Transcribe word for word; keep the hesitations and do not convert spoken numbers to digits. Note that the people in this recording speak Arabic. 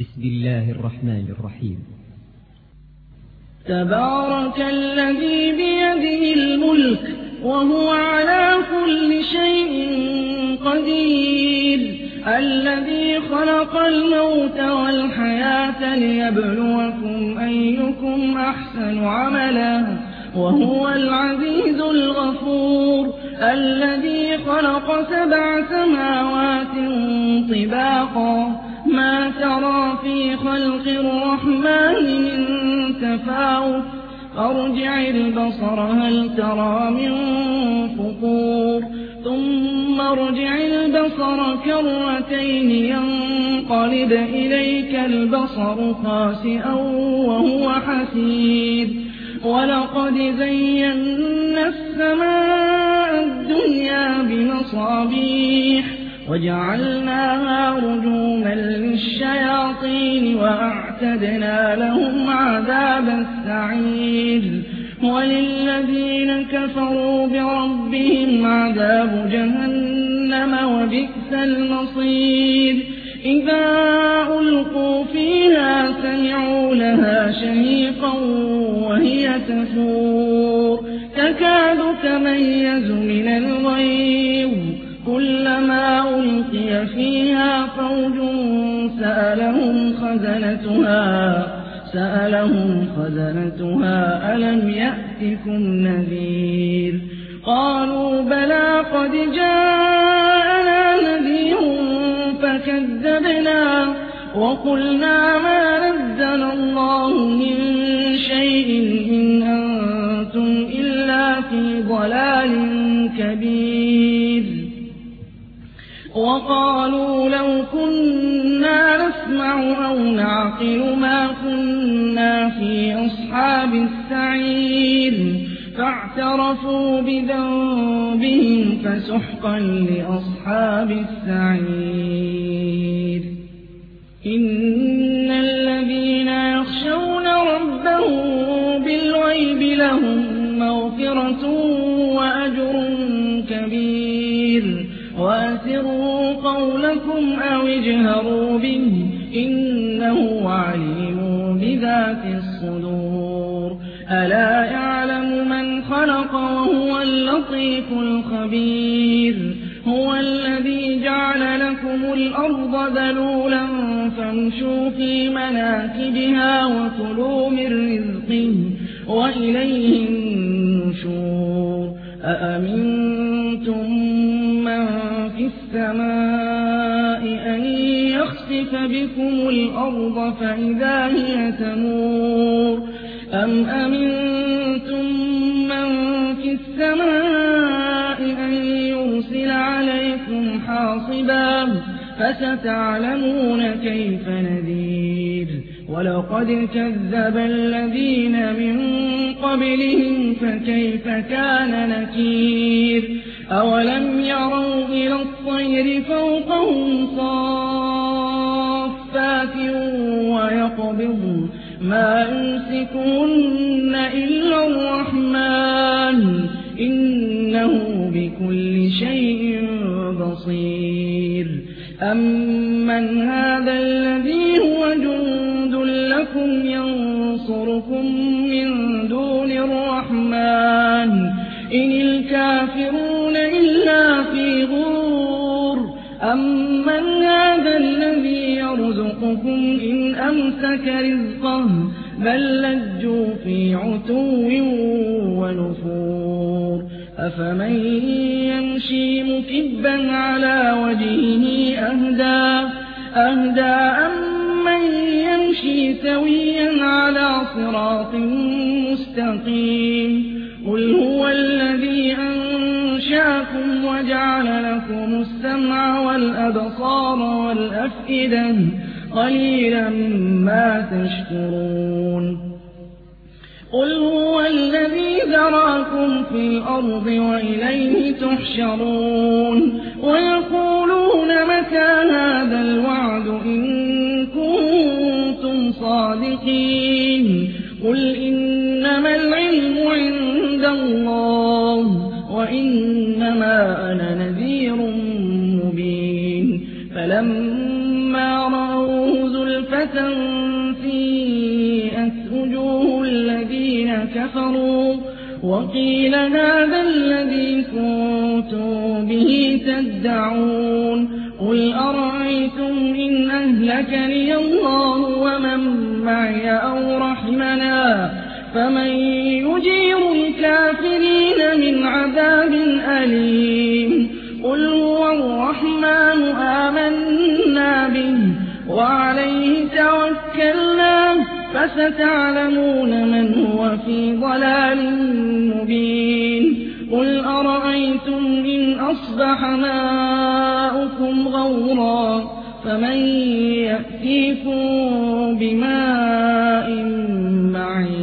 بسم الله الرحمن الرحيم. تبارك الذي بيده الملك وهو على كل شيء قدير، الذي خلق الموت والحياة ليبلوكم أيكم أحسن عملا وهو العزيز الغفور، الذي خلق سبع سماوات طباقا ما ترى في خلق الرحمن من تفاوت، فارجع البصر هل ترى من فطور، ثم ارجع البصر كرتين ينقلب إليك البصر خاسئا وهو حسير، ولقد زينا السماء الدنيا بمصابيح وجعلناها رجوما للشياطين وأعتدنا لهم عذاب السعير، وللذين كفروا بربهم عذاب جهنم وبئس المصير، إذا ألقوا فيها سمعوا لها شهيقا وهي تفور تكاد تميز من الغيظ، كلما ألقي فيها فوج سألهم خزنتها سألهم خزنتها ألم يأتكم نذير، قالوا بلى قد جاءنا نذير فكذبنا وقلنا ما نزل الله من شيء إن أنتم إلا في ضلال كبير، وقالوا لو كنا نسمع أو نعقل ما كنا في أصحاب السعير، فاعترفوا بذنبهم فسحقا لأصحاب السعير. إن الذين يخشون ربهم بالغيب لهم مغفرة وأجر كبير، وأسروا قولكم أو اجهروا به إنه عليم بذات الصدور، ألا يعلم من خلق وهو اللطيف الخبير، هو الذي جعل لكم الأرض ذلولا فامشوا في مناكبها وكلوا من رزقه وإليه النشور، أأمنتم من في السماء أن يخسف بكم الأرض فإذا هي تمور، أم أمنتم من في السماء أن يرسل عليكم حاصبا فستعلمون كيف نذير، ولقد كذب الذين من قبلهم فكيف كان نكير، أولم يروا إلى الطير فوقهم صافات ويقبضن ما يمسكهن إلا الرحمن إنه بكل شيء بصير، أمن هذا الذي هو جند لكم ينصركم من دون الرحمن إن الكافرون إلا في غرور، أمن هذا الذي يرزقكم إن أمسك رزقه بل لجوا في عتو ونفور، أفمن يمشي مكبا على وجهه أهدى أهدى أمن يمشي سويا على صراط مستقيم، قل هو الذي أنشأكم وجعل لكم السمع والأبصار والأفئدة قليلا ما تشكرون، قل هو الذي ذراكم في الأرض وإليه تحشرون، ويقولون متى هذا الوعد إن كنتم صادقين، قل إنما العلم عند الله وإنما أنا نذير مبين، فلما رأوه زلفى سيئت وجوه الذين كفروا وقيل هذا الذي كنتم به تدعون قل أرأيتم إن أهلكني الله ومن معي أو رحمنا فمن يجير الكافرين من عذاب أليم قل هو الرحمن آمنا به وعليه توكلنا فستعلمون من هو في ضلال مبين قل أرأيتم إن أصبح ماؤكم غورا فمن يأتيكم بماء معين